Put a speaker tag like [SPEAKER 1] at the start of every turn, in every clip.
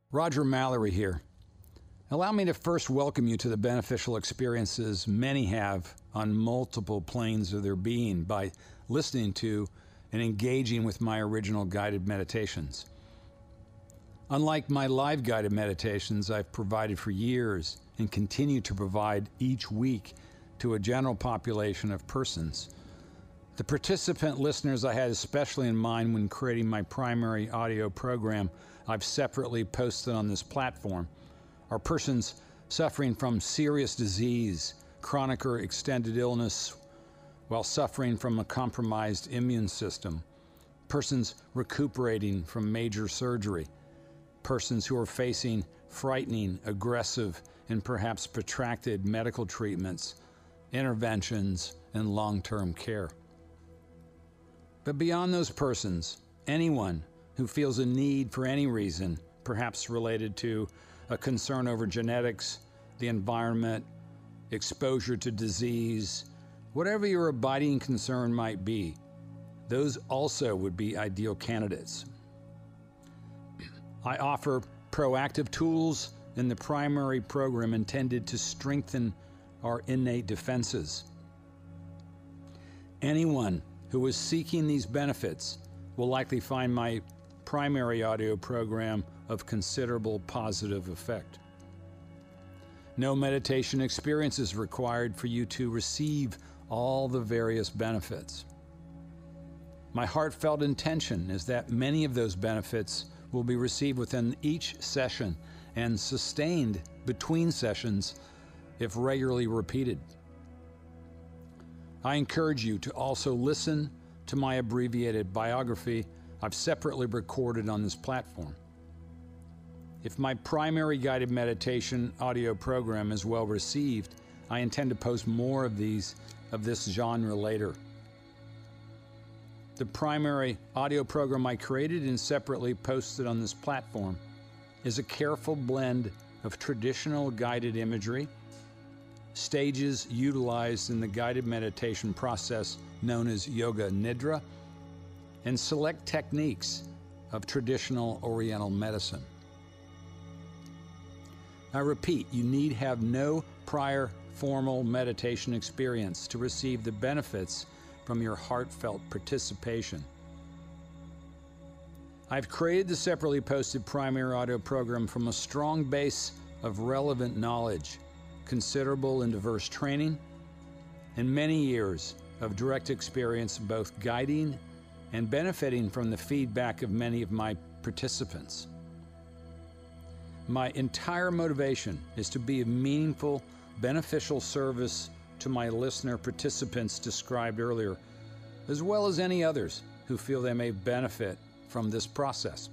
[SPEAKER 1] Roger Mallory here. Allow me to first welcome you to the beneficial experiences many have on multiple planes of their being by listening to and engaging with my original guided meditations. Unlike my live guided meditations I've provided for years and continue to provide each week to a general population of persons, the participant listeners I had especially in mind when creating my primary audio program I've separately posted on this platform are persons suffering from serious disease, chronic or extended illness, while suffering from a compromised immune system, persons recuperating from major surgery, persons who are facing frightening, aggressive, and perhaps protracted medical treatments, interventions, and long-term care. But beyond those persons, anyone who feels a need for any reason, perhaps related to a concern over genetics, the environment, exposure to disease, whatever your abiding concern might be, those also would be ideal candidates. I offer proactive tools in the primary program intended to strengthen our innate defenses. Anyone who is seeking these benefits will likely find my primary audio program of considerable positive effect. No meditation experience is required for you to receive all the various benefits. My heartfelt intention is that many of those benefits will be received within each session and sustained between sessions if regularly repeated. I encourage you to also listen to my abbreviated biography I've separately recorded on this platform. If my primary guided meditation audio program is well received, I intend to post more of this genre later. The primary audio program I created and separately posted on this platform is a careful blend of traditional guided imagery, stages utilized in the guided meditation process known as Yoga Nidra, and select techniques of traditional Oriental medicine. I repeat, you need have no prior formal meditation experience to receive the benefits from your heartfelt participation. I've created the separately posted primary audio program from a strong base of relevant knowledge, considerable and diverse training, and many years of direct experience both guiding and benefiting from the feedback of many of my participants. My entire motivation is to be of meaningful, beneficial service to my listener participants described earlier, as well as any others who feel they may benefit from this process.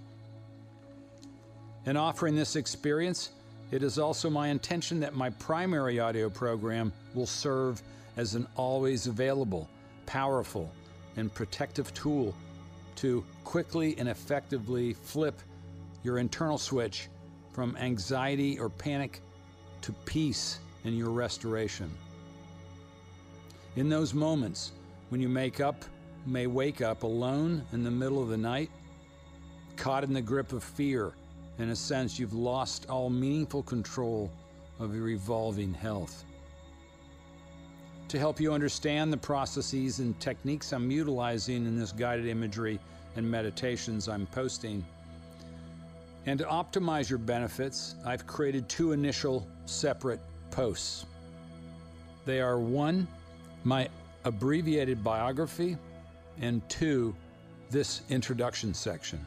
[SPEAKER 1] In offering this experience, it is also my intention that my primary audio program will serve as an always available, powerful, and protective tool to quickly and effectively flip your internal switch from anxiety or panic to peace in your restoration. In those moments when you may wake up alone in the middle of the night, caught in the grip of fear, in a sense you've lost all meaningful control of your evolving health. To help you understand the processes and techniques I'm utilizing in this guided imagery and meditations I'm posting, and to optimize your benefits, I've created two initial separate posts. They are 1, my abbreviated biography, and 2, this introduction section.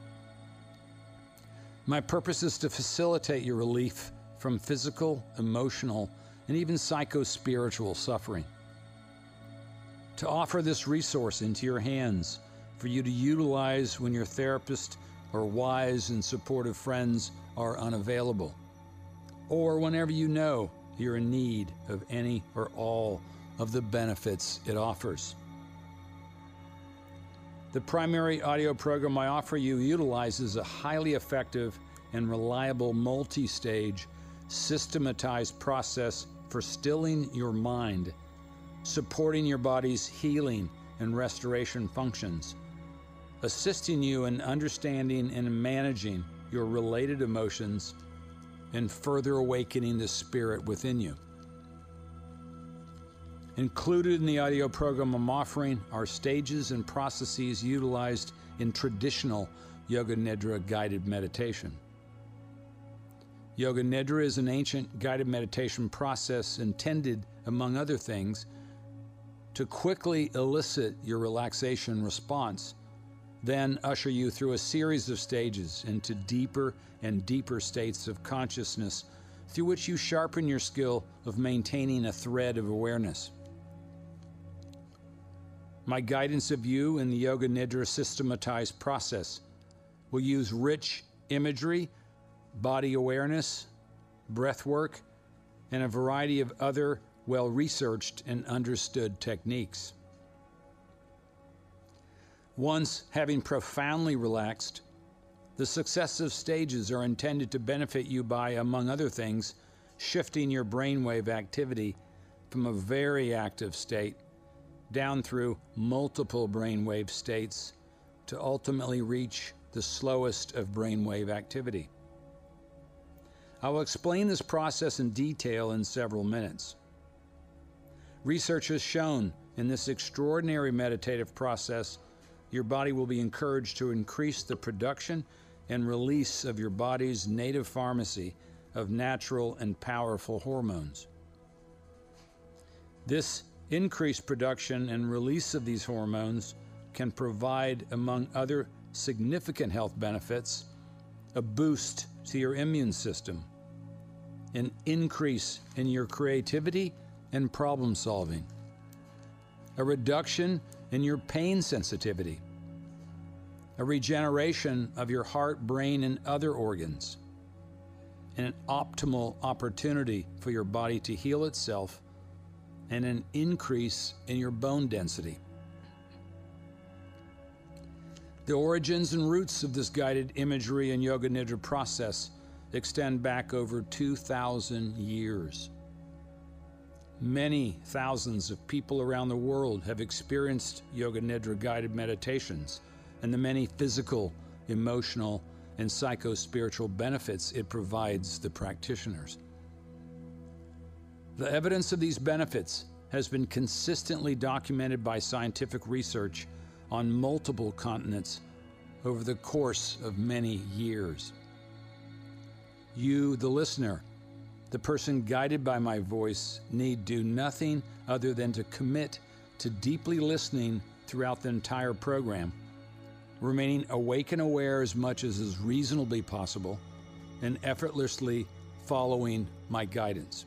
[SPEAKER 1] My purpose is to facilitate your relief from physical, emotional, and even psycho-spiritual suffering. To offer this resource into your hands for you to utilize when your therapist or wise and supportive friends are unavailable, or whenever you know you're in need of any or all of the benefits it offers. The primary audio program I offer you utilizes a highly effective and reliable multi-stage, systematized process for stilling your mind, supporting your body's healing and restoration functions, assisting you in understanding and managing your related emotions and further awakening the spirit within you. Included in the audio program I'm offering are stages and processes utilized in traditional Yoga Nidra guided meditation. Yoga Nidra is an ancient guided meditation process intended, among other things, to quickly elicit your relaxation response, then usher you through a series of stages into deeper and deeper states of consciousness through which you sharpen your skill of maintaining a thread of awareness. My guidance of you in the Yoga Nidra systematized process will use rich imagery, body awareness, breath work, and a variety of other well-researched and understood techniques. Once having profoundly relaxed, the successive stages are intended to benefit you by, among other things, shifting your brainwave activity from a very active state down through multiple brainwave states to ultimately reach the slowest of brainwave activity. I will explain this process in detail in several minutes. Research has shown in this extraordinary meditative process, your body will be encouraged to increase the production and release of your body's native pharmacy of natural and powerful hormones. This increased production and release of these hormones can provide, among other significant health benefits, a boost to your immune system, an increase in your creativity and problem solving, a reduction in your pain sensitivity, a regeneration of your heart, brain, and other organs, and an optimal opportunity for your body to heal itself, and an increase in your bone density. The origins and roots of this guided imagery and Yoga Nidra process extend back over 2,000 years. Many thousands of people around the world have experienced Yoga Nidra guided meditations and the many physical, emotional, and psycho-spiritual benefits it provides the practitioners. The evidence of these benefits has been consistently documented by scientific research on multiple continents over the course of many years. You, the listener, the person guided by my voice, need do nothing other than to commit to deeply listening throughout the entire program, remaining awake and aware as much as is reasonably possible, and effortlessly following my guidance.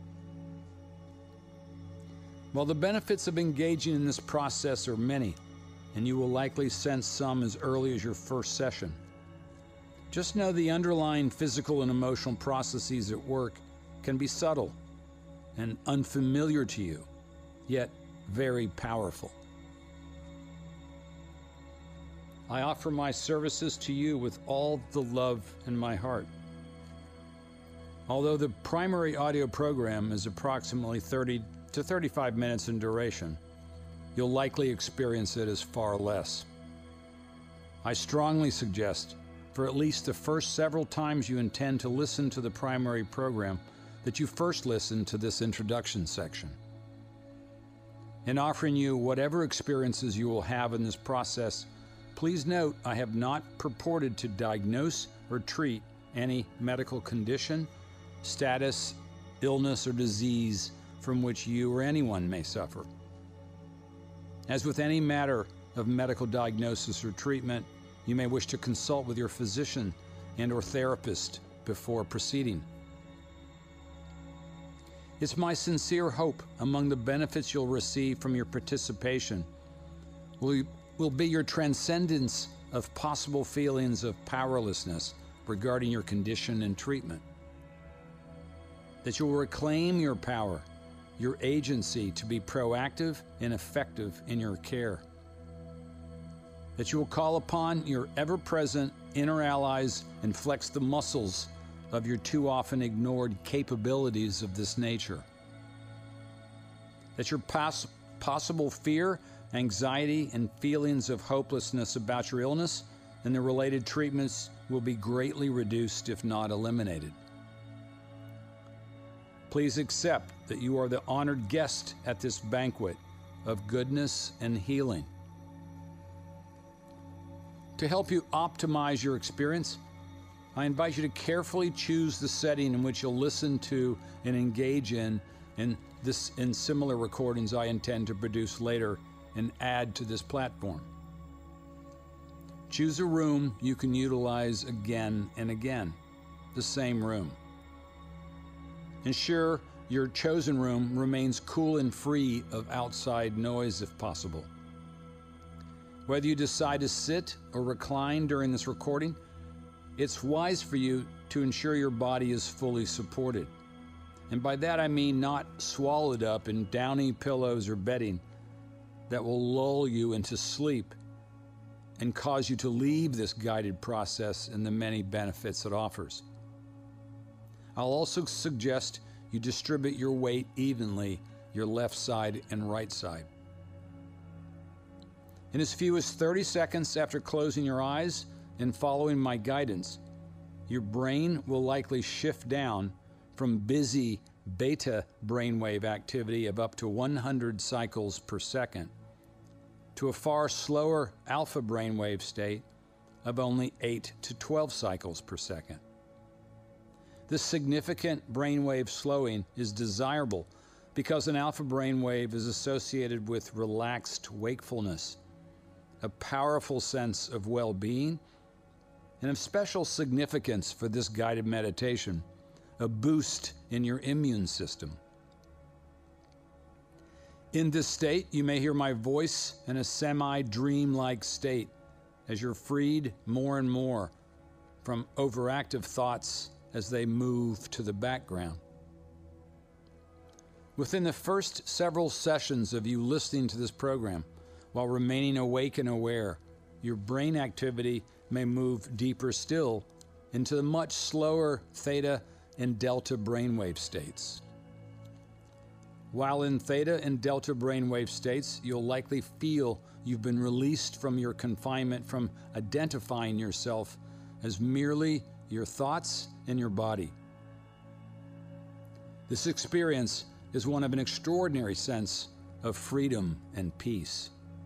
[SPEAKER 1] While the benefits of engaging in this process are many, and you will likely sense some as early as your first session, just know the underlying physical and emotional processes at work can be subtle and unfamiliar to you, yet very powerful. I offer my services to you with all the love in my heart. Although the primary audio program is approximately 30 to 35 minutes in duration, you'll likely experience it as far less. I strongly suggest, for at least the first several times you intend to listen to the primary program, that you first listen to this introduction section. In offering you whatever experiences you will have in this process, please note I have not purported to diagnose or treat any medical condition, status, illness, or disease from which you or anyone may suffer. As with any matter of medical diagnosis or treatment, you may wish to consult with your physician and/or therapist before proceeding. It's my sincere hope among the benefits you'll receive from your participation will be your transcendence of possible feelings of powerlessness regarding your condition and treatment. That you'll reclaim your power, your agency to be proactive and effective in your care. That you will call upon your ever-present inner allies and flex the muscles of your too often ignored capabilities of this nature. That your possible fear, anxiety, and feelings of hopelessness about your illness and the related treatments will be greatly reduced, if not eliminated. Please accept that you are the honored guest at this banquet of goodness and healing. To help you optimize your experience, I invite you to carefully choose the setting in which you'll listen to and engage in similar recordings I intend to produce later and add to this platform. Choose a room you can utilize again and again, the same room. Ensure your chosen room remains cool and free of outside noise if possible. Whether you decide to sit or recline during this recording, it's wise for you to ensure your body is fully supported. And by that I mean not swallowed up in downy pillows or bedding that will lull you into sleep and cause you to leave this guided process and the many benefits it offers. I'll also suggest you distribute your weight evenly, your left side and right side. In as few as 30 seconds after closing your eyes and following my guidance, your brain will likely shift down from busy beta brainwave activity of up to 100 cycles per second to a far slower alpha brainwave state of only 8 to 12 cycles per second. This significant brainwave slowing is desirable because an alpha brainwave is associated with relaxed wakefulness, a powerful sense of well-being, and of special significance for this guided meditation, a boost in your immune system. In this state, you may hear my voice in a semi-dream-like state as you're freed more and more from overactive thoughts as they move to the background. Within the first several sessions of you listening to this program, while remaining awake and aware, your brain activity may move deeper still into the much slower theta and delta brainwave states. While in theta and delta brainwave states, you'll likely feel you've been released from your confinement from identifying yourself as merely your thoughts and your body. This experience is one of an extraordinary sense of freedom and peace.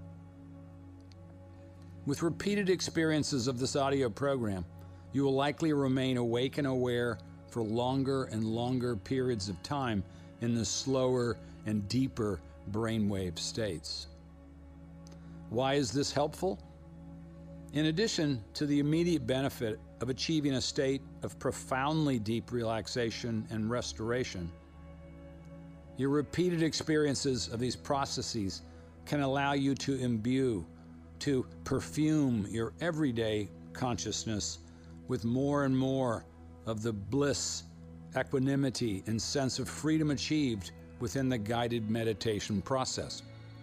[SPEAKER 1] With repeated experiences of this audio program, you will likely remain awake and aware for longer and longer periods of time in the slower and deeper brainwave states. Why is this helpful? In addition to the immediate benefit of achieving a state of profoundly deep relaxation and restoration, your repeated experiences of these processes can allow you to imbue, to perfume your everyday consciousness with more and more of the bliss, equanimity, and sense of freedom achieved within the guided meditation process.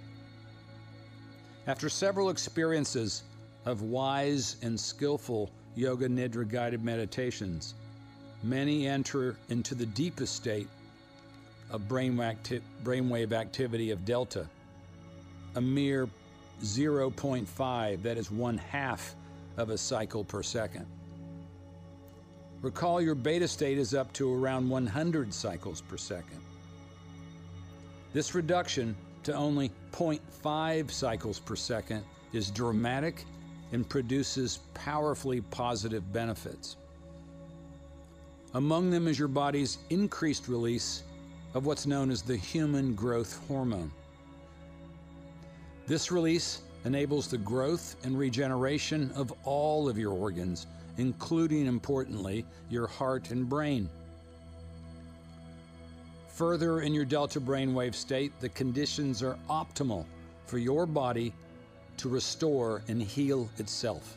[SPEAKER 1] After several experiences of wise and skillful Yoga Nidra guided meditations, many enter into the deepest state of brainwave activity of delta, a mere 0.5, that is 1/2 of a cycle per second. Recall your beta state is up to around 100 cycles per second. This reduction to only 0.5 cycles per second is dramatic and produces powerfully positive benefits. Among them is your body's increased release of what's known as the human growth hormone. This release enables the growth and regeneration of all of your organs, including, importantly, your heart and brain. Further in your delta brainwave state, the conditions are optimal for your body to restore and heal itself.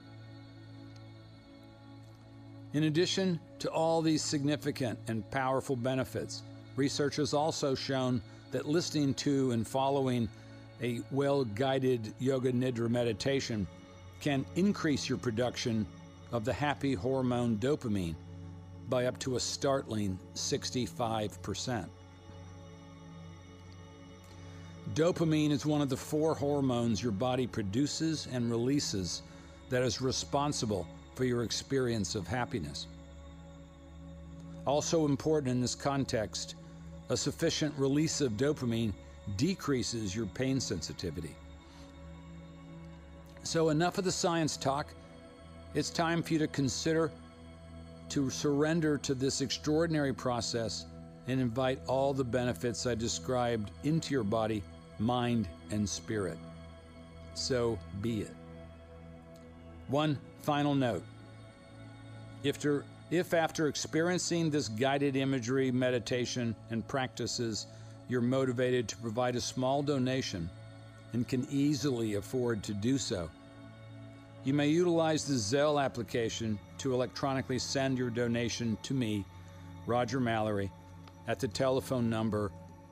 [SPEAKER 1] In addition to all these significant and powerful benefits, research has also shown that listening to and following a well-guided Yoga Nidra meditation can increase your production of the happy hormone dopamine by up to a startling 65%. Dopamine is one of the 4 hormones your body produces and releases that is responsible for your experience of happiness. Also important in this context, a sufficient release of dopamine decreases your pain sensitivity. So enough of the science talk. It's time for you to consider to surrender to this extraordinary process and invite all the benefits I described into your body, mind, and spirit. So be it. One final note. If after experiencing this guided imagery, meditation, and practices, you're motivated to provide a small donation and can easily afford to do so, you may utilize the Zelle application to electronically send your donation to me, Roger Mallory, at the telephone number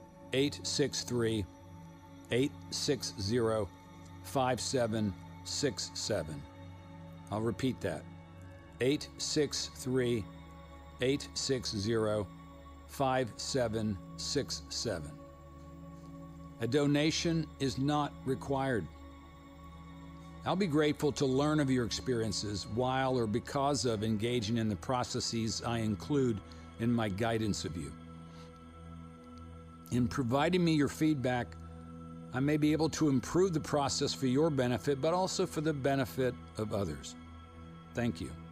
[SPEAKER 1] 863-860-5767. I'll repeat that. 863-860-5767. A donation is not required. I'll be grateful to learn of your experiences while or because of engaging in the processes I include in my guidance of you. In providing me your feedback, I may be able to improve the process for your benefit, but also for the benefit of others. Thank you.